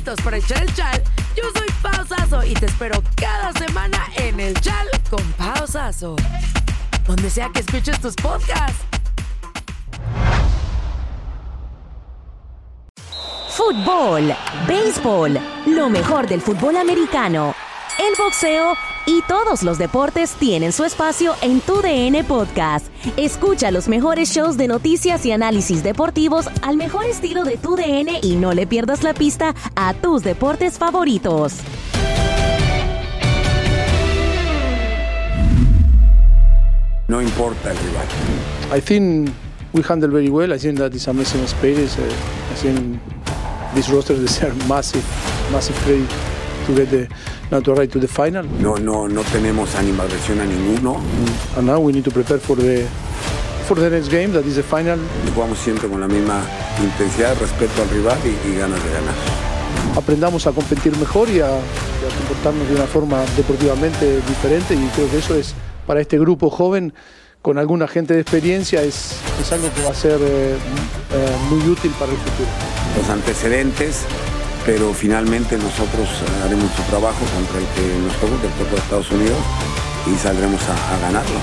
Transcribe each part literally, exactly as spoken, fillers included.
favoritos para echar el chal, yo soy Pau Sasso y te espero cada semana en el Chal con Pau Sasso, donde sea que escuches tus podcasts. Fútbol, béisbol, lo mejor del fútbol americano, el boxeo y todos los deportes tienen su espacio en Tu D N Podcast. Escucha los mejores shows de noticias y análisis deportivos al mejor estilo de Tu D N y no le pierdas la pista a tus deportes favoritos. No importa el rival. I think we handle very well. I think that is amazing space. Uh, I think these rosters deserve massive, massive credit to get the now to ride to the final. No, no, no tenemos animadversión a ninguno. And now we need to prepare for the for the next game, that is the final. Jugamos siempre con la misma intensidad, respeto al rival y, y ganas de ganar. Aprendamos a competir mejor y a, y a comportarnos de una forma deportivamente diferente, y creo que eso es para este grupo joven con alguna gente de experiencia es, es algo que va a ser eh, eh, muy útil para el futuro. Los antecedentes, pero finalmente nosotros haremos nuestro trabajo contra el que nos toca, que es el equipo de Estados Unidos, y saldremos a, a ganarlo.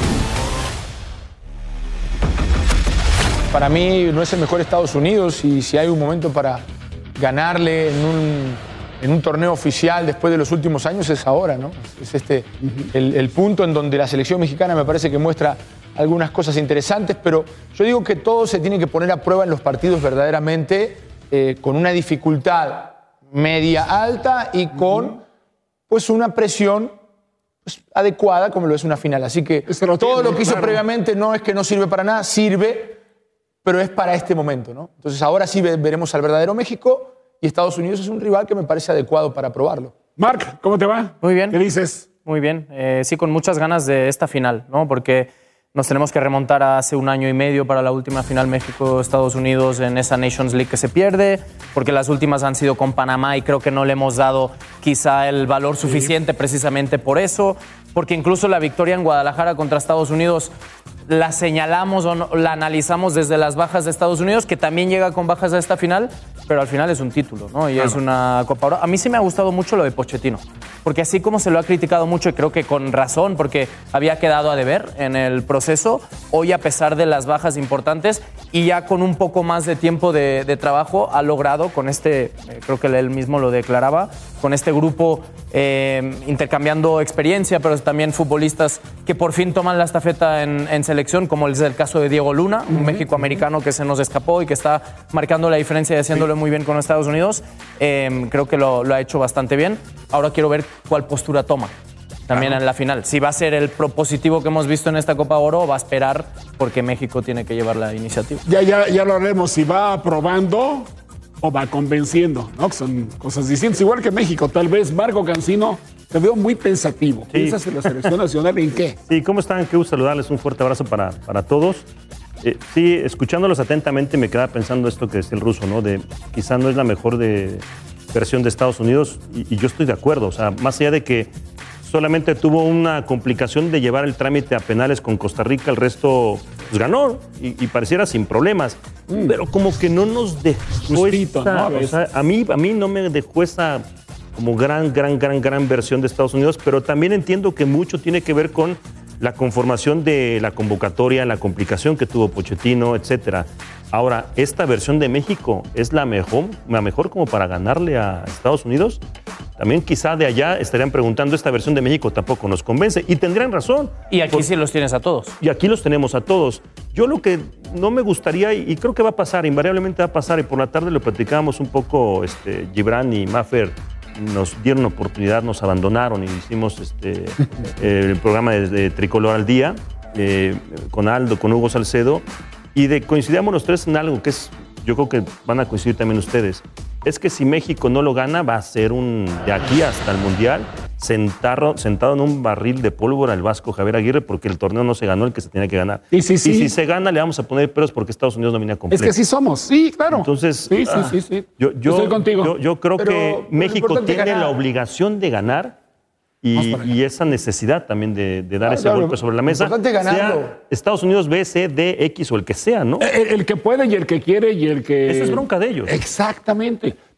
Para mí no es el mejor Estados Unidos, y si hay un momento para ganarle en un, en un torneo oficial después de los últimos años es ahora, ¿no? Es este uh-huh. el, el punto en donde la selección mexicana me parece que muestra algunas cosas interesantes, pero yo digo que todo se tiene que poner a prueba en los partidos verdaderamente eh, con una dificultad media alta y con pues una presión pues, adecuada como lo es una final. Así que lo todo tiene, lo que hizo claro. previamente no es que no sirve para nada, sirve, pero es para este momento, ¿no? Entonces ahora sí veremos al verdadero México, y Estados Unidos es un rival que me parece adecuado para probarlo. Marc, ¿cómo te va? Muy bien. ¿Qué dices? Muy bien. Eh, sí, con muchas ganas de esta final, ¿no? Porque nos tenemos que remontar a hace un año y medio para la última final México-Estados Unidos en esa Nations League que se pierde, porque las últimas han sido con Panamá y creo que no le hemos dado quizá el valor suficiente sí. precisamente por eso, porque incluso la victoria en Guadalajara contra Estados Unidos la señalamos o no, la analizamos desde las bajas de Estados Unidos, que también llega con bajas a esta final, pero al final es un título, ¿no? Y claro. es una Copa Oro. A mí sí me ha gustado mucho lo de Pochettino, porque así como se lo ha criticado mucho, y creo que con razón, porque había quedado a deber en el proceso, hoy a pesar de las bajas importantes y ya con un poco más de tiempo de, de trabajo, ha logrado con este, eh, creo que él mismo lo declaraba, con este grupo eh, intercambiando experiencia, pero también futbolistas que por fin toman la estafeta en, en selección, como es el caso de Diego Luna, un uh-huh. México-americano que se nos escapó y que está marcando la diferencia y haciéndolo sí. muy bien con Estados Unidos. Eh, creo que lo, lo ha hecho bastante bien. Ahora quiero ver cuál postura toma también claro. en la final. Si va a ser el propositivo que hemos visto en esta Copa Oro, o va a esperar porque México tiene que llevar la iniciativa. Ya, ya, ya lo haremos. Si va probando o va convenciendo, ¿no? Son cosas distintas. Igual que México, tal vez. Marco Cancino, te veo muy pensativo. Sí. ¿Piensas en la selección nacional en qué? Sí, ¿cómo están? Qué gusto saludarles. Un fuerte abrazo para, para todos. Eh, sí, escuchándolos atentamente me quedaba pensando esto que decía el ruso, ¿no? De quizá no es la mejor de, versión de Estados Unidos, y, y yo estoy de acuerdo. O sea, más allá de que solamente tuvo una complicación de llevar el trámite a penales con Costa Rica, el resto pues, ganó y, y pareciera sin problemas. Mm. Pero como que no nos dejó Justito, esta, ¿no? o sea, a mí, a mí no me dejó esa como gran, gran, gran, gran versión de Estados Unidos, pero también entiendo que mucho tiene que ver con la conformación de la convocatoria, la complicación que tuvo Pochettino, etcétera. Ahora, ¿esta versión de México es la mejor, la mejor como para ganarle a Estados Unidos? También quizá de allá estarían preguntando, esta versión de México tampoco nos convence, y tendrían razón. Y aquí por, sí los tienes a todos. Y aquí los tenemos a todos. Yo lo que no me gustaría, y creo que va a pasar, invariablemente va a pasar, y por la tarde lo platicábamos un poco, este, Gibran y Maffer nos dieron oportunidad, nos abandonaron y hicimos este, eh, el programa de, de Tricolor al Día eh, con Aldo, con Hugo Salcedo, y de, coincidíamos los tres en algo que es, yo creo que van a coincidir también ustedes, es que si México no lo gana va a ser un, de aquí hasta el Mundial, sentado, sentado en un barril de pólvora el Vasco Javier Aguirre, porque el torneo no se ganó el que se tenía que ganar. Sí, sí, sí. Y si se gana le vamos a poner peros porque Estados Unidos no viene a completo. Es que sí somos, sí, claro. Entonces, sí, sí, sí, sí. Yo, yo, Estoy contigo. Yo, yo creo pero, que México tiene ganar. la obligación de ganar y, y esa necesidad también de, de dar ah, ese claro, golpe sobre la mesa. Importante ganarlo. Sea Estados Unidos, B, C, D, X o el que sea, ¿no? El, el que puede y el que quiere y el que... Esa es bronca de ellos. Exactamente.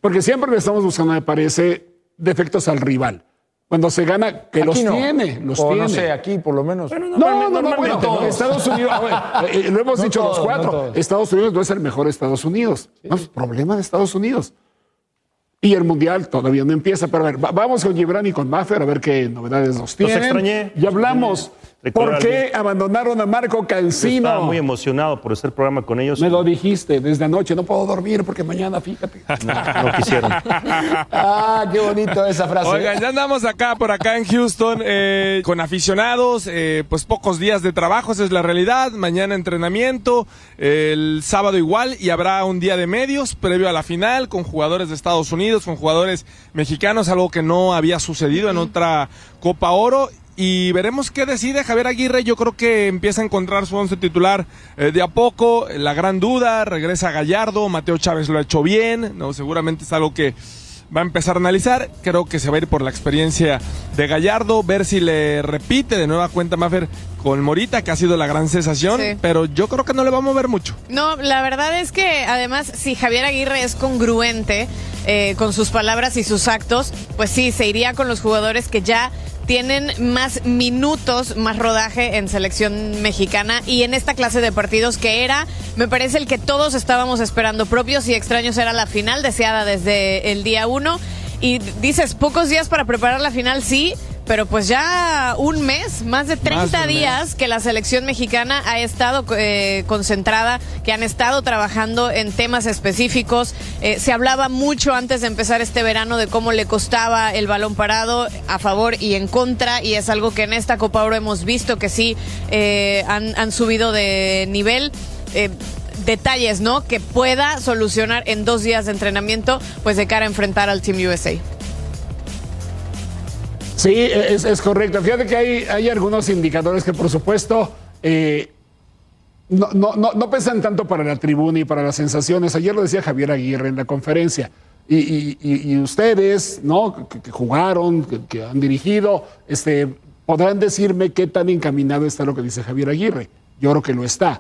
Porque siempre le estamos buscando, me parece, defectos al rival. Cuando se gana, que Aquí los no. tiene, los o tiene. no sé, aquí por lo menos. No, no, no, no, bueno, todos. Estados Unidos, a ver, eh, lo hemos No dicho todos, los cuatro, no todos. Estados Unidos no es el mejor Estados Unidos, sí. No es problema de Estados Unidos. Y el Mundial todavía no empieza, pero a ver, va- vamos con Gibran y con Maffer a ver qué novedades nos tienen. extrañé. Y hablamos, ¿por Recordar qué bien. abandonaron a Marco Yo Cancino? estaba muy emocionado por hacer programa con ellos. Me lo dijiste desde anoche, no puedo dormir porque mañana, fíjate. No, no quisieron. Ah, qué bonito esa frase. Oigan, ya andamos acá, por acá en Houston, eh, con aficionados, eh, pues pocos días de trabajo, esa es la realidad. Mañana entrenamiento, eh, el sábado igual, y habrá un día de medios previo a la final con jugadores de Estados Unidos, con jugadores mexicanos, algo que no había sucedido en otra Copa Oro. Y veremos qué decide Javier Aguirre. Yo creo que empieza a encontrar su once titular eh, de a poco. La gran duda, regresa Gallardo, Mateo Chávez lo ha hecho bien, no, seguramente es algo que va a empezar a analizar. Creo que se va a ir por la experiencia de Gallardo, ver si le repite de nueva cuenta Maffer con Morita, que ha sido la gran sensación, Sí. pero yo creo que no le va a mover mucho. No, la verdad es que además si Javier Aguirre es congruente eh, con sus palabras y sus actos, pues sí, se iría con los jugadores que ya tienen más minutos, más rodaje en selección mexicana y en esta clase de partidos que era, me parece, el que todos estábamos esperando. Propios y extraños era la final, deseada desde el día uno. Y dices, pocos días para preparar la final, sí, pero pues ya un mes, más de treinta Más de un días mes. que la selección mexicana ha estado eh, concentrada, que han estado trabajando en temas específicos. Eh, se hablaba mucho antes de empezar este verano de cómo le costaba el balón parado, a favor y en contra, y es algo que en esta Copa Oro hemos visto que sí eh, han, han subido de nivel. Eh, detalles, ¿no? Que pueda solucionar en dos días de entrenamiento, pues de cara a enfrentar al Team U S A. Sí, es, es correcto. Fíjate que hay, hay algunos indicadores que, por supuesto, eh, no, no, no, no pesan tanto para la tribuna y para las sensaciones. Ayer lo decía Javier Aguirre en la conferencia. Y, y, y, y ustedes, ¿no? Que, que jugaron, que, que han dirigido, este, podrán decirme qué tan encaminado está lo que dice Javier Aguirre. Yo creo que lo está.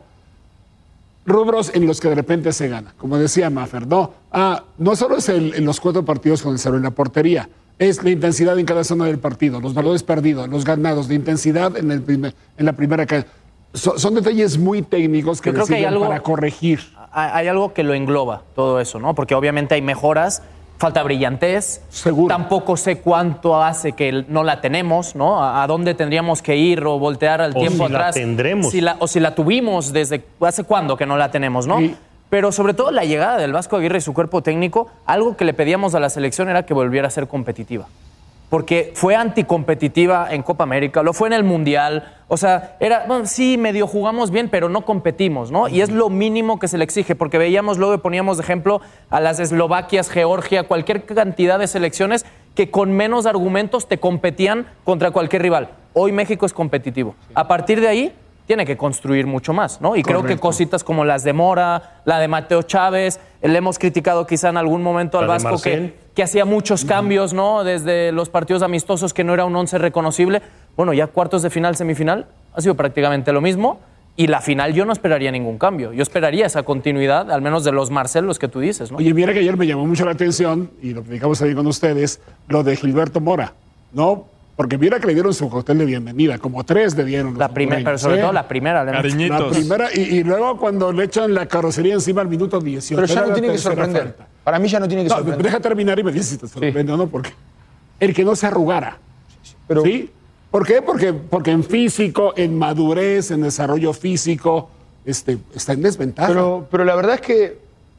Rubros en los que de repente se gana. Como decía Maffer, no, ah, no solo es el, en los cuatro partidos con el cero en la portería, es la intensidad en cada zona del partido, los balones perdidos, los ganados, de intensidad en, el primer, en la primera cancha. So, son detalles muy técnicos que, Yo creo que hay sirven algo- para corregir. Hay hay algo que lo engloba todo eso, ¿no? Porque obviamente hay mejoras, falta brillantez. Seguro. Tampoco sé cuánto hace que no la tenemos, ¿no? A, a dónde tendríamos que ir o voltear al O tiempo si la atrás. tendremos. Si la, o si la tuvimos desde hace cuándo que no la tenemos, ¿no? Sí. Pero sobre todo la llegada del Vasco Aguirre y su cuerpo técnico, algo que le pedíamos a la selección era que volviera a ser competitiva. Porque fue anticompetitiva en Copa América, lo fue en el Mundial. O sea, era, bueno, sí, medio jugamos bien, pero no competimos, ¿no? Y es lo mínimo que se le exige, porque veíamos luego y poníamos de ejemplo a las Eslovaquias, Georgia, cualquier cantidad de selecciones que con menos argumentos te competían contra cualquier rival. Hoy México es competitivo. A partir de ahí, tiene que construir mucho más, ¿no? Y creo que Correcto. cositas como las de Mora, la de Mateo Chávez, le hemos criticado quizá en algún momento al La de Vasco que Marcel. que hacía muchos cambios, ¿no? Desde los partidos amistosos, que no era un once reconocible. Bueno, ya cuartos de final, semifinal, ha sido prácticamente lo mismo. Y la final yo no esperaría ningún cambio. Yo esperaría esa continuidad, al menos de los Marcelos que tú dices, ¿no? Oye, mira que ayer me llamó mucho la atención, y lo platicamos ahí con ustedes, lo de Gilberto Mora, ¿no? Porque mira que le dieron su cóctel de bienvenida, como tres le dieron. los La primera, pero hondureños, sobre ¿eh? todo la primera. le hemos- Cariñitos. La primera, y, y luego cuando le echan la carrocería encima al minuto dieciocho. Pero ya era no la tiene que tercera sorprender. falta. Para mí ya no tiene que No, sorprender. deja terminar y me dices si te sorprende o no, porque el que no se arrugara. Pero- ¿Sí? ¿Por qué? Porque, porque en físico, en madurez, en desarrollo físico, este, está en desventaja. Pero, pero la verdad es que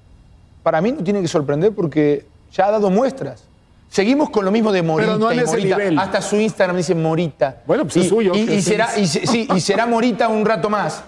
para mí no tiene que sorprender porque ya ha dado muestras. Seguimos con lo mismo de Morita Pero no en y ese Morita. nivel. Hasta su Instagram dice Morita. Bueno, pues y, es suyo, Y, que y es será, el- y, se- sí, y será Morita un rato más.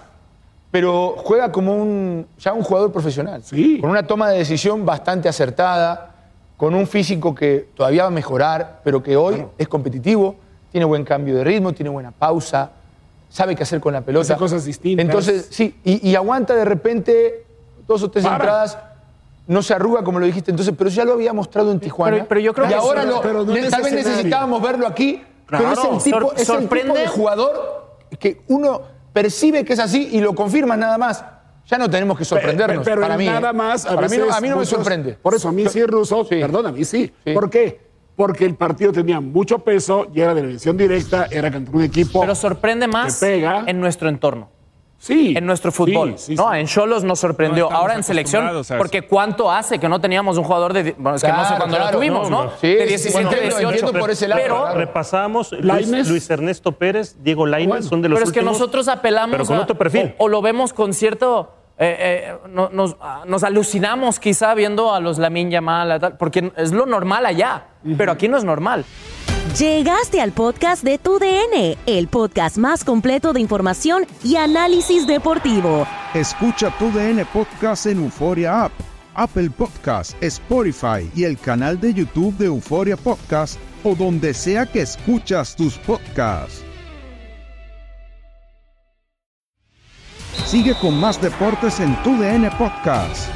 Pero juega como un ya un jugador profesional. Sí. Con una toma de decisión bastante acertada, con un físico que todavía va a mejorar, pero que hoy es competitivo, tiene buen cambio de ritmo, tiene buena pausa, sabe qué hacer con la pelota. Hace cosas distintas. Entonces, sí, y, y aguanta de repente dos o tres Para. entradas. No se arruga, como lo dijiste entonces, pero ya lo había mostrado en Tijuana. Pero- pero yo creo y que ahora eso- lo, pero no en tal ese vez escenario. necesitábamos verlo aquí, pero es Claro. el tipo, Sor- es el tipo sorprende. de jugador que uno percibe que es así y lo confirma nada más. ya no tenemos que sorprendernos. Pero, pero para mí, nada más, a, para veces mí, no, a mí no me muchos, sorprende. Por eso, a mí sí, Russo, sí. perdón, a mí sí. sí. ¿Por qué? Porque el partido tenía mucho peso y era de elección directa, era contra un equipo. Pero sorprende más pega. en nuestro entorno. Sí. En nuestro fútbol. Sí, sí, no, sí. en Xolos nos sorprendió. No Ahora en selección, porque ¿cuánto hace que no teníamos un jugador de. Bueno, es que claro, no sé cuándo claro, lo tuvimos, ¿no? no sí, de diecisiete, bueno, dieciocho. Por ese lado, pero claro. repasamos Luis, Luis Ernesto Pérez, Diego Lainez, bueno, son de los Pero es últimos, que nosotros apelamos. Pero con a, otro perfil. O, o lo vemos con cierto. Eh, eh, no, nos, nos alucinamos quizá viendo a los Lamine Yamal, porque es lo normal allá, uh-huh. pero aquí no es normal. Llegaste al podcast de Tu D N, el podcast más completo de información y análisis deportivo. Escucha Tu D N Podcast en Euforia App, Apple Podcast, Spotify y el canal de YouTube de Euforia Podcast o donde sea que escuchas tus podcasts. Sigue con más deportes en Tu D N Podcast.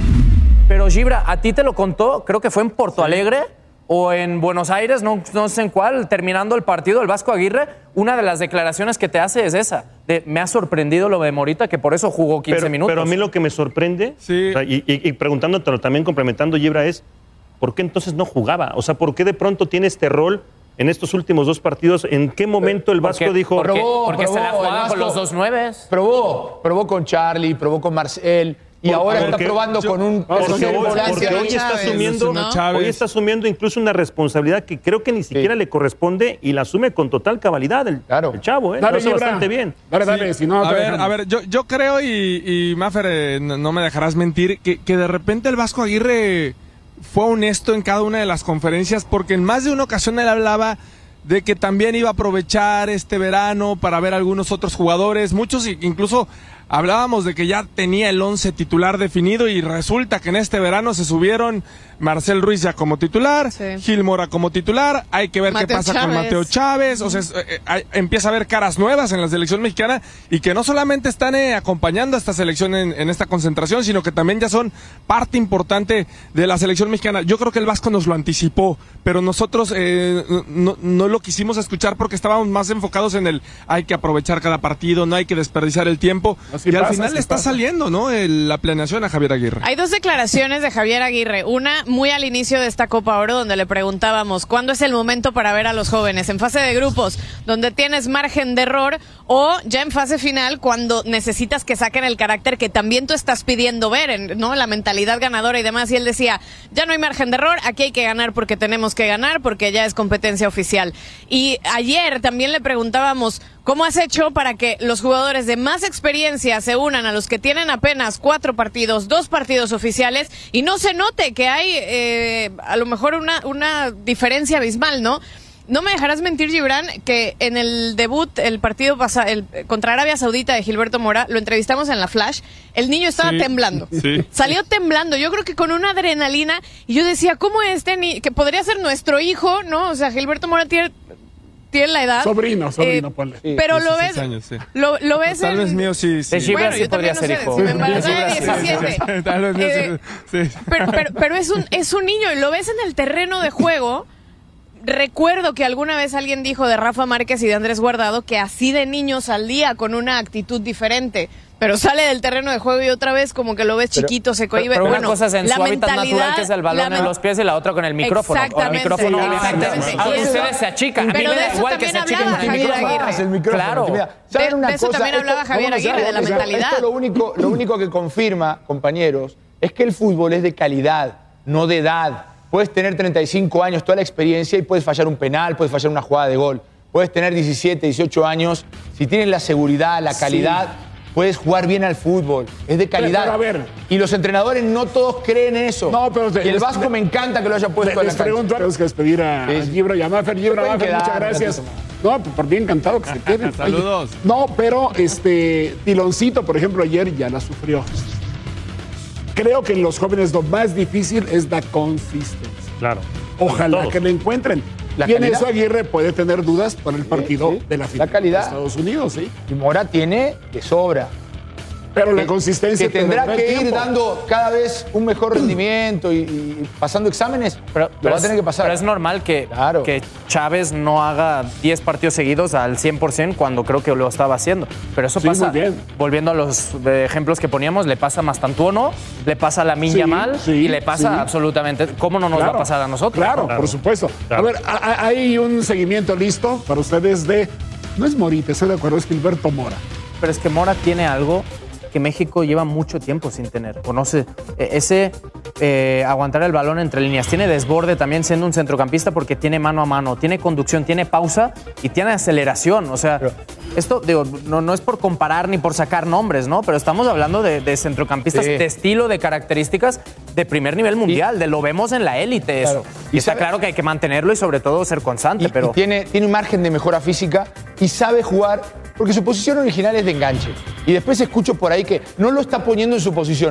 Pero Gibra, ¿a ti te lo contó? Creo que fue en Porto sí. Alegre o en Buenos Aires, no, no sé en cuál, terminando el partido, el Vasco Aguirre, una de las declaraciones que te hace es esa, de me ha sorprendido lo de Morita, que por eso jugó quince pero, minutos. Pero a mí lo que me sorprende, sí. o sea, y, y, y preguntándotelo también, complementando Gibra, es ¿por qué entonces no jugaba? O sea, ¿por qué de pronto tiene este rol en estos últimos dos partidos? ¿En qué momento el Vasco porque, dijo? Porque, probó, porque probó, se la jugaba con los dos nueves. Probó, probó con Charlie, probó con Marcel. Y ahora porque, está probando yo, con un porque hoy, porque hoy está asumiendo ¿no? hoy está asumiendo incluso una responsabilidad que creo que ni siquiera sí. le corresponde y la asume con total cabalidad el, claro. el chavo, ¿eh? Dale, lo hace bastante bien. Dale, dale, sí. si no, a ver, a ver, yo, yo creo y, y Mafer, eh, no, no me dejarás mentir, que, que de repente el Vasco Aguirre fue honesto en cada una de las conferencias porque en más de una ocasión él hablaba de que también iba a aprovechar este verano para ver a algunos otros jugadores, muchos incluso hablábamos de que ya tenía el once titular definido y resulta que en este verano se subieron Marcel Ruiz ya como titular, sí. Gil Mora como titular, hay que ver Mateo qué pasa Chávez. con Mateo Chávez, o sea, eh, eh, empieza a haber caras nuevas en la selección mexicana y que no solamente están eh, acompañando a esta selección en, en esta concentración, sino que también ya son parte importante de la selección mexicana. Yo creo que el Vasco nos lo anticipó, pero nosotros eh, no, no lo quisimos escuchar porque estábamos más enfocados en el hay que aprovechar cada partido, no hay que desperdiciar el tiempo. Así y pasa, al final le está pasa. saliendo, ¿no? El, la planeación a Javier Aguirre. Hay dos declaraciones de Javier Aguirre. Una muy al inicio de esta Copa Oro, donde le preguntábamos ¿cuándo es el momento para ver a los jóvenes? En fase de grupos, donde tienes margen de error, o ya en fase final, cuando necesitas que saquen el carácter que también tú estás pidiendo ver, ¿no? La mentalidad ganadora y demás. Y él decía, ya no hay margen de error, aquí hay que ganar porque tenemos que ganar, porque ya es competencia oficial. Y ayer también le preguntábamos, ¿cómo has hecho para que los jugadores de más experiencia se unan a los que tienen apenas cuatro partidos, dos partidos oficiales, y no se note que hay eh, a lo mejor una, una diferencia abismal, ¿no? No me dejarás mentir, Gibran, que en el debut, el partido pasa, el, contra Arabia Saudita de Gilberto Mora, lo entrevistamos en la Flash, el niño estaba sí, temblando. Sí. Salió temblando, yo creo que con una adrenalina, y yo decía, ¿cómo este ni que podría ser nuestro hijo, no? O sea, Gilberto Mora tiene... tiene la edad. Sobrino, sobrino, eh, ponle. Sí, pero lo ves, años, sí. lo, lo ves Tal en... vez mío sí, sí. De Gibran bueno, sí podría ser no sé, hijo. Si me embarazó de diecisiete. Tal vez mío eh, sí. Pero, pero, pero es, un, es un niño y lo ves en el terreno de juego. Recuerdo que alguna vez alguien dijo de Rafa Márquez y de Andrés Guardado que así de niño salía con una actitud diferente. Pero sale del terreno de juego y otra vez como que lo ves pero, chiquito, se cohibe. Pero bueno, una cosa es en su hábitat natural, que es el balón en los pies, y la otra con el micrófono. Exactamente. O el micrófono, Exactamente. obviamente. A ustedes se achican. A mí me da igual que se achiquen con el micrófono. El micrófono. Claro. Mira, ¿saben de, una de eso cosa? también hablaba esto, Javier Aguirre, de la mentalidad. Esto lo único, lo único que confirma, compañeros, es que el fútbol es de calidad, no de edad. Puedes tener treinta y cinco años, toda la experiencia, y puedes fallar un penal, puedes fallar una jugada de gol. Puedes tener diecisiete, dieciocho años. Si tienes la seguridad, la calidad, sí. puedes jugar bien al fútbol. Es de calidad. Pero, pero, a ver. Y los entrenadores no todos creen eso. No, pero y el Vasco les, me encanta que lo haya puesto les, a la les pregunto, tenemos que despedir a, sí. a Gibra y a Mafer. Gibra, Mafer, muchas gracias. No, por bien encantado que se queden. Saludos. No, pero este Tiloncito, por ejemplo, ayer ya la sufrió. Creo que en los jóvenes lo más difícil es la consistencia. Claro. Ojalá Todos. que le encuentren. La y en eso Aguirre puede tener dudas por el partido sí, sí. de la final la calidad. de Estados Unidos. ¿Sí? Y Mora tiene de sobra. Pero la que- consistencia que te tendrá vendrá el que ir tiempo. dando cada vez un mejor rendimiento y, y pasando exámenes, Pero, lo pero va a tener es- que pasar. pero es normal que, que Chávez no haga diez partidos seguidos al cien por ciento cuando creo que lo estaba haciendo. Pero eso Sí, pasa, muy bien. volviendo a los eh, ejemplos que poníamos, le pasa a Mastantuono, le pasa a Lamine Sí, Yamal sí, y le pasa sí. absolutamente. ¿Cómo no nos Claro, va a pasar a nosotros? Claro, por supuesto. A ver, a- a- hay un seguimiento listo para ustedes de... No es Morita, estoy de acuerdo, es Gilberto Mora. Pero es que Mora tiene algo que México lleva mucho tiempo sin tener. Conoce eh, ese eh, aguantar el balón entre líneas. Tiene desborde también siendo un centrocampista porque tiene mano a mano, tiene conducción, tiene pausa y tiene aceleración. O sea, esto digo, no, no es por comparar ni por sacar nombres, ¿no? Pero estamos hablando de, de centrocampistas Sí. de estilo, de características de primer nivel mundial. De lo vemos en la élite eso. Claro. Y, Y está sabe- claro que hay que mantenerlo y sobre todo ser constante. Y, pero y tiene, tiene un margen de mejora física y sabe jugar, porque su posición original es de enganche. Y después escucho por ahí que no lo está poniendo en su posición.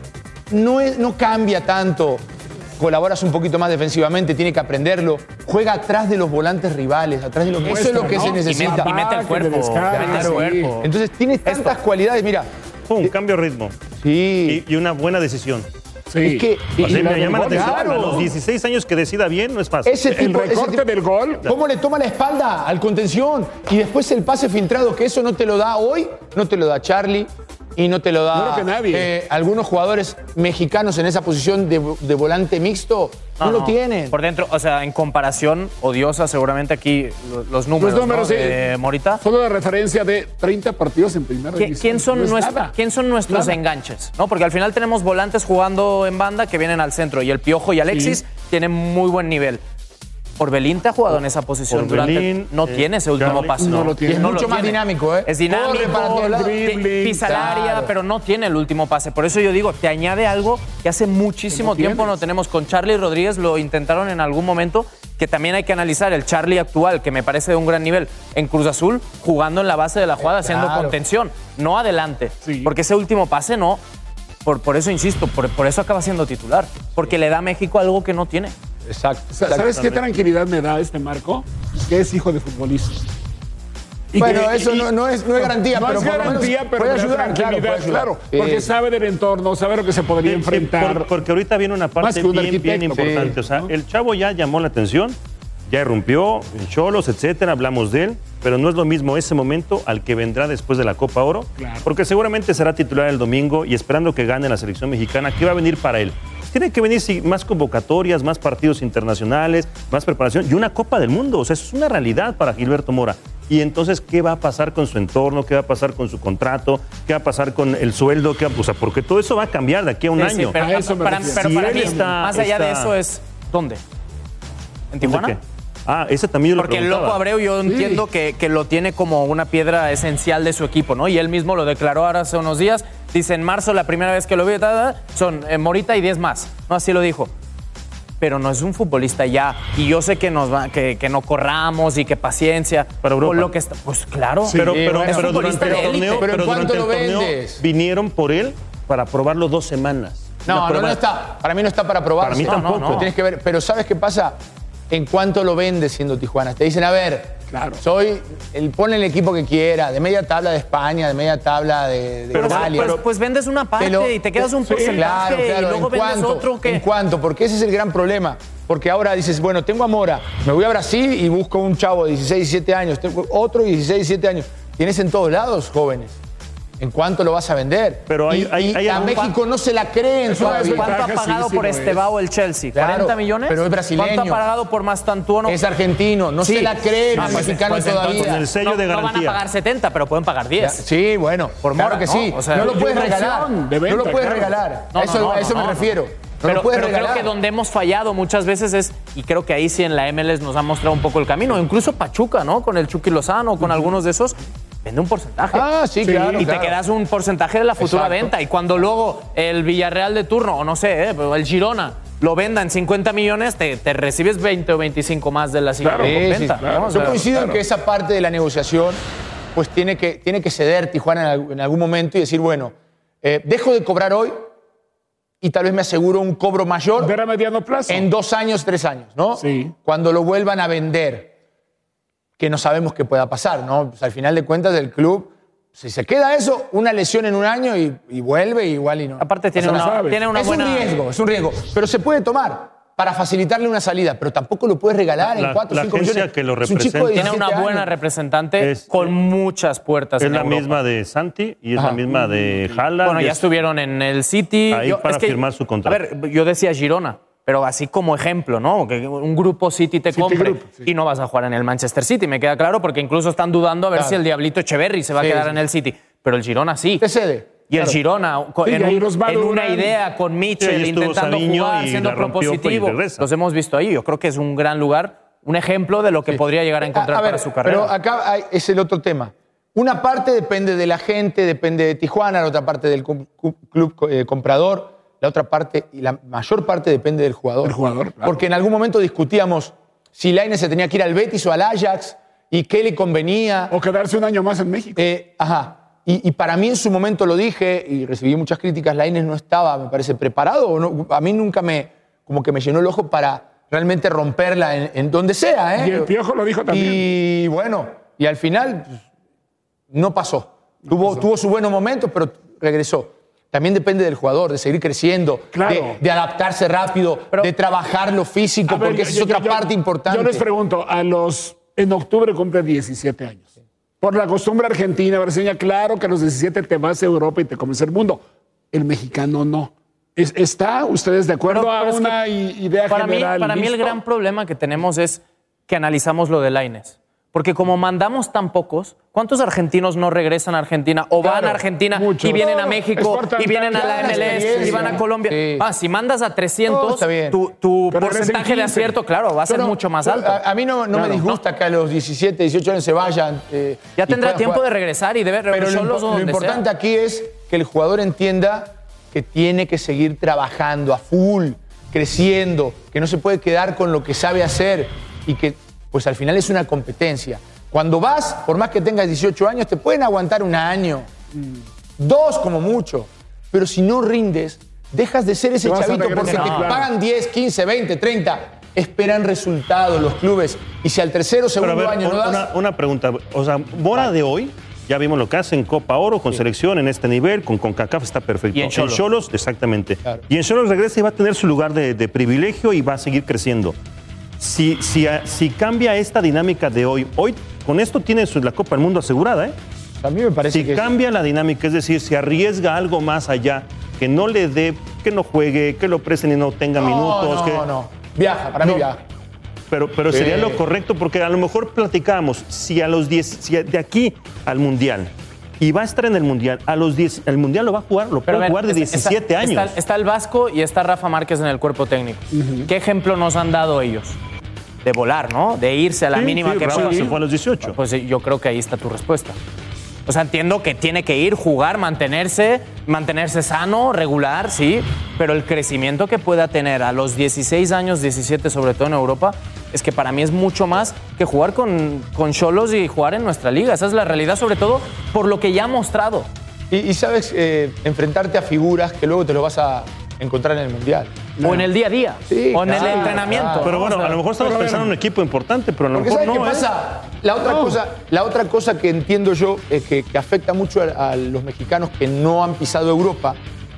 No, es, no cambia tanto. Colaboras un poquito más defensivamente, tiene que aprenderlo. Juega atrás de los volantes rivales, atrás de los. Eso es lo que ¿no? se Y necesita. mete- y mete el cuerpo, descarga, mete el sí. cuerpo. Entonces tiene tantas cualidades, mira. Pum, cambio de ritmo. Sí. Y, y una buena decisión. Sí. Es que. O sea, y- me llama la atención. Claro. A los dieciséis años que decida bien no es fácil. Ese tipo, El recorte ese tipo- del gol. ¿Cómo le toma la espalda al contención? Y después el pase filtrado, que eso no te lo da hoy, no te lo da Charlie y no te lo da No creo que nadie. eh, algunos jugadores mexicanos en esa posición de, de volante mixto. No, lo tienen. Por dentro, o sea, en comparación odiosa, seguramente aquí lo- los números, Los números, ¿no? sí. de Morita. Solo la referencia de treinta partidos en primera ¿Qui- división. ¿Quién son, No es nuestra- nada. ¿Quién son nuestros Nada. enganches? ¿No? Porque al final tenemos volantes jugando en banda que vienen al centro y el Piojo y Alexis Sí. tienen muy buen nivel. Orbelín te ha jugado en esa posición durante. Orbelín, No eh, tiene ese último Charlie. pase. No lo tiene. Y es No mucho lo más tiene. dinámico, ¿eh? Es dinámico, Corre para todos lados. pi- dribbling, pisa el área, claro. pero no tiene el último pase. Por eso yo digo, te añade algo que hace muchísimo Que no tiempo tienes. no tenemos. Con Charlie Rodríguez lo intentaron en algún momento, que también hay que analizar. El Charlie actual, que me parece de un gran nivel, en Cruz Azul, jugando en la base de la jugada, haciendo claro. contención, no adelante. Sí. Porque ese último pase no. Por, por eso insisto, por, por eso acaba siendo titular. Porque le da a México algo que no tiene. Exacto. Sa- ¿Sabes qué tranquilidad me da este Marco? Que es hijo de futbolista. Y Bueno, que- eso y- no- no es- no es garantía, no pero es por lo menos garantía, pero puede me da ayudar, claro, tranquilidad, puede ayudar. claro, Sí. porque sabe del entorno, sabe lo que se podría Sí, sí, enfrentar. por- porque ahorita viene una Más parte que un bien, bien arquitecto, importante. sí. O sea, el chavo ya llamó la atención, ya irrumpió en Cholos, etcétera, hablamos de él, pero no es lo mismo ese momento al que vendrá después de la Copa Oro, Claro. porque seguramente será titular el domingo y esperando que gane la selección mexicana, ¿qué va a venir para él? Tiene que venir sí, más convocatorias, más partidos internacionales, más preparación y una Copa del Mundo. O sea, eso es una realidad para Gilberto Mora. Y entonces, ¿qué va a pasar con su entorno? ¿Qué va a pasar con su contrato? ¿Qué va a pasar con el sueldo? ¿Qué va- o sea, porque todo eso va a cambiar de aquí a un Sí, sí, año. pero, A eso me para, refiero. pero para Si mí, él está- más allá de está- eso, es ¿dónde? ¿En ¿Dónde Tijuana? qué? Ah, ese también yo lo Porque el preguntaba. loco Abreu yo entiendo que, que lo tiene como una piedra esencial de su equipo, ¿no? Y él mismo lo declaró ahora hace unos días. Dice, en marzo, la primera vez que lo vi, ta, ta, son eh, Morita y diez más. No, así lo dijo. Pero no es un futbolista ya. Y yo sé que nos va, que, que no corramos y que paciencia. Para Europa. Con lo que está, pues claro. Pero, Sí, pero, bueno, pero es durante futbolista el de élite. torneo, Pero ¿en pero cuánto durante el lo torneo vendes? vinieron por él para probarlo dos semanas. No, Una no, prueba- no está. Para mí no está para probar. Para mí No, tampoco. no, no. Tienes que ver. Pero ¿sabes qué pasa? ¿En cuánto lo vendes siendo Tijuana? Te dicen, a ver, Claro. soy el, ponle el equipo que quiera, de media tabla de España, de media tabla de, de Pero, Italia. pues, pues vendes una parte Te lo- y te quedas un Sí, porcentaje claro, claro. y luego ¿En vendes cuánto? otro que... ¿En cuánto? Porque ese es el gran problema. Porque ahora dices, bueno, tengo a Mora, me voy a Brasil y busco un chavo de dieciséis, diecisiete años, tengo otro de dieciséis, diecisiete años. Tienes en todos lados jóvenes. ¿En cuánto lo vas a vender? Pero hay- y, hay- y hay a algún- México no se la creen Eso es todavía. ¿Cuánto ha ventaja, sí, pagado sí por lo es. Estebao el Chelsea? Claro, ¿cuarenta millones? pero es brasileño. ¿Cuánto ha pagado por Mastantuono? Es argentino, no Sí. se la creen Ah, el pues- mexicano pues todavía. entonces Con el sello no, de no van a garantía. pagar setenta, pero pueden pagar Ya, diez. Sí, bueno, Por claro Mora, que sí. ¿no? O sea, no lo y puedes una regalar. opción de no lo venta, puedes claro. regalar. No, a eso, no, no, a eso no, me no. refiero. No Pero, lo puedes pero creo regalar. que donde hemos fallado muchas veces es, y creo que ahí sí en la M L S nos ha mostrado un poco el camino, incluso Pachuca, ¿no? Con el Chucky Lozano, con algunos de esos, vende un porcentaje. Ah, sí, claro, Y claro. te quedas un porcentaje de la futura Exacto. venta. Y cuando luego el Villarreal de turno, o no sé, ¿eh? Pero el Girona, lo venda en cincuenta millones, te, te recibes veinte o veinticinco más de la siguiente Sí, sí, venta. claro. ¿no? O Yo sea, coincido en claro. que esa parte de la negociación pues tiene que, tiene que ceder Tijuana en, al- en algún momento y decir, bueno, eh, dejo de cobrar hoy y tal vez me aseguro un cobro mayor Ver a mediano plazo. en dos años, tres años, ¿no? Sí. Cuando lo vuelvan a vender, que no sabemos qué pueda pasar, ¿no? Pues al final de cuentas el club si se queda eso, una lesión en un año y, y vuelve igual y no. Aparte tiene una, tiene una es buena... un riesgo, es un riesgo. Pero se puede tomar para facilitarle una salida, pero tampoco lo puedes regalar La- en cuatro o la cinco agencia millones. que lo Es un chico de Tiene una diecisiete buena años. representante Es- con muchas puertas Es en la Europa. misma de Santi y es Ajá. la misma de Haaland. Bueno, ya Es- estuvieron en el City. Ahí para firmar su contrato. A ver, yo decía Girona, pero así como ejemplo, ¿no? Que un grupo City te City compre Group, sí. y no vas a jugar en el Manchester City, me queda claro, porque incluso están dudando a ver Claro. si el Diablito Echeverry se va Sí, a quedar sí. en el City. Pero el Girona sí. Te cede. Y el Claro. Girona, co- Sí, en, y ahí un- los va en una Durán. idea con Sí, Mitchell, ahí estuvo intentando Savinho jugar, y siendo la rompió, pues, y propositivo. regresa. Los hemos visto ahí. Yo creo que es un gran lugar, un ejemplo de lo que podría llegar a encontrar A- a ver, para su carrera. Pero acá hay- es el otro tema. Una parte depende de la gente, depende de Tijuana, la otra parte del cu- cu- club eh, comprador, la otra parte, y la mayor parte depende del jugador. Del jugador, claro. Porque en algún momento discutíamos si Lainez se tenía que ir al Betis o al Ajax y qué le convenía. O quedarse un año más en México. Eh, ajá. Y, y para mí en su momento lo dije y recibí muchas críticas, Lainez no estaba, me parece, preparado. O no, a mí nunca me, como que me llenó el ojo para realmente romperla en, en donde sea. ¿eh? Y el Piojo lo dijo también. Y bueno, y al final pues, no pasó. tuvo, tuvo sus buenos momentos, pero regresó. También depende del jugador, de seguir creciendo, Claro. de, de adaptarse rápido, de trabajar lo físico, A ver, porque yo- esa es yo- otra yo- parte importante. Yo les pregunto, a los en octubre cumple diecisiete años. Por la costumbre argentina, brasileña, claro que a los diecisiete te vas a Europa y te comes el mundo. El mexicano no. Es- ¿Está ustedes de acuerdo Pero- a pero es una que i- idea para mí, general? para mí el ¿Listo? gran problema que tenemos es que analizamos lo de Lainez. Porque como mandamos tan pocos, ¿cuántos argentinos no regresan a Argentina o van Claro, a Argentina muchos. y vienen a No, México exportan y vienen a la tanta M L S y experiencia. van a Colombia? Sí. Ah, si mandas a trescientos, No, está bien. tu, tu Pero regresen porcentaje de quince. acierto, claro, va a ser Yo no- mucho más yo- alto. A, a mí no, no Claro. me disgusta que a los diecisiete, dieciocho años se vayan. eh, Ya y tendrá puedan tiempo jugar. de regresar y de ver Pero lo, solos impo- o lo donde importante sea. aquí es que el jugador entienda que tiene que seguir trabajando a full, creciendo, que no se puede quedar con lo que sabe hacer y que pues al final es una competencia. Cuando vas, por más que tengas dieciocho años, te pueden aguantar un año, dos como mucho, pero si no rindes, dejas de ser ese Te vas a chavito porque regresar, te claro. pagan diez, quince, veinte, treinta. Esperan resultados los clubes y si al tercero o Pero a segundo ver, año no una, das... una pregunta. O sea, Mora de hoy, ya vimos lo que hace en Copa Oro, con selección en este nivel, con CONCACAF está perfecto. Y en Xolos. Xolos, exactamente. Claro. Y en Xolos regresa y va a tener su lugar de, de privilegio y va a seguir creciendo. Si, si, a- si cambia esta dinámica de hoy, hoy con esto tiene su- la Copa del Mundo asegurada, ¿eh? A mí me parece Si que... cambia la dinámica, es decir, si arriesga algo más allá, que no le dé, que no juegue, que lo presten y no tenga no, minutos. no, que, no. Viaja, para mí No. viaja. Pero, pero Sí. sería lo correcto, porque a lo mejor platicamos, si a los diez, si de aquí al Mundial, y va a estar en el Mundial, a los diez, el Mundial lo va a jugar, lo Pero puede a ver, jugar de está- diecisiete está- años. Está, está el Vasco y está Rafa Márquez en el cuerpo técnico. ¿Qué ejemplo nos han dado ellos? De volar, ¿no? De irse a la Sí, mínima sí, que Rafa pueda. se fue a los dieciocho. Pues eh, yo creo que ahí está tu respuesta. O sea, entiendo que tiene que ir, jugar, mantenerse, mantenerse sano, regular, sí, pero el crecimiento que pueda tener a los dieciséis años, diecisiete, sobre todo en Europa, es que para mí es mucho más que jugar con con Xolos y jugar en nuestra liga. Esa es la realidad, sobre todo por lo que ya ha mostrado. Y, y sabes, eh, enfrentarte a figuras que luego te lo vas a encontrar en el Mundial. O en el día a día, Sí, o en claro, el entrenamiento. claro. Pero ¿no? bueno, O sea, a lo mejor estamos pero pensando en bueno. un equipo importante, pero a lo Porque mejor ¿sabes no qué es. pasa? La otra, cosa, la otra cosa que entiendo yo es que, que afecta mucho a, a los mexicanos que no han pisado Europa,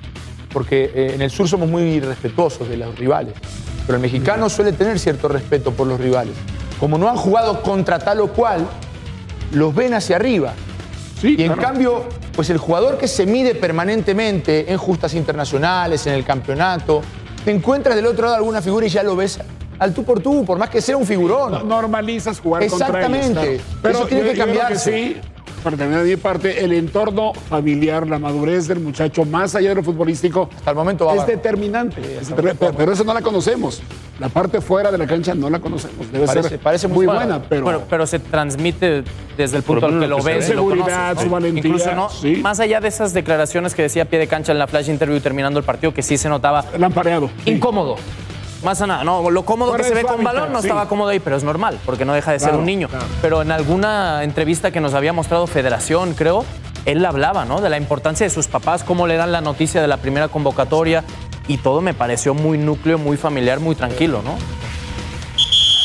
porque eh, en el sur somos muy respetuosos de los rivales, pero el mexicano suele tener cierto respeto por los rivales. Como no han jugado contra tal o cual, los ven hacia arriba. Sí, Y en claro. cambio, pues el jugador que se mide permanentemente en justas internacionales, en el campeonato, te encuentras del otro lado alguna figura y ya lo ves al tú por tú, por más que sea un figurón. No- normalizas jugar contra ellos. Exactamente. claro. Pero Eso tiene yo- que yo creo cambiarse. sí, para terminar de mi parte, el entorno familiar, la madurez del muchacho, más allá de lo futbolístico, Hasta el momento va es bárbaro. determinante. Es hasta el determinante, momento va pero, pero eso no la conocemos. La parte fuera de la cancha no la conocemos. Debe Parece- ser parece muy muy buena. buena, pero... Bueno, pero se transmite desde el punto Por al que lo lo que se ves ve. y lo Seguridad, conoces, ¿no? su valentía, Incluso no, sí. más allá de esas declaraciones que decía a pie de cancha en la flash interview terminando el partido, que sí se notaba Lampareado. sí. incómodo. Más a nada, no, lo cómodo Fuera que se de ve su con balón hábitat, no sí. estaba cómodo ahí, pero es normal, porque no deja de ser Claro, un niño. claro. Pero en alguna entrevista que nos había mostrado Federación, creo, él hablaba, ¿no? De la importancia de sus papás, cómo le dan la noticia de la primera convocatoria y todo me pareció muy núcleo, muy familiar, muy tranquilo, ¿no?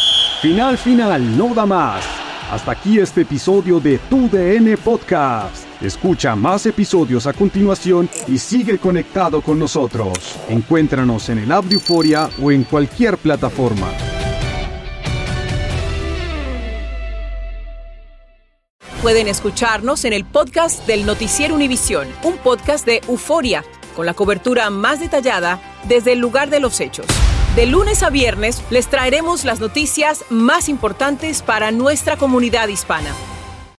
Final, final, no da más. Hasta aquí este episodio de Tu D N Podcast. Escucha más episodios a continuación y sigue conectado con nosotros. Encuéntranos en el app de Euforia o en cualquier plataforma. Pueden escucharnos en el podcast del Noticiero Univisión, un podcast de Euforia, con la cobertura más detallada desde el lugar de los hechos. De lunes a viernes les traeremos las noticias más importantes para nuestra comunidad hispana.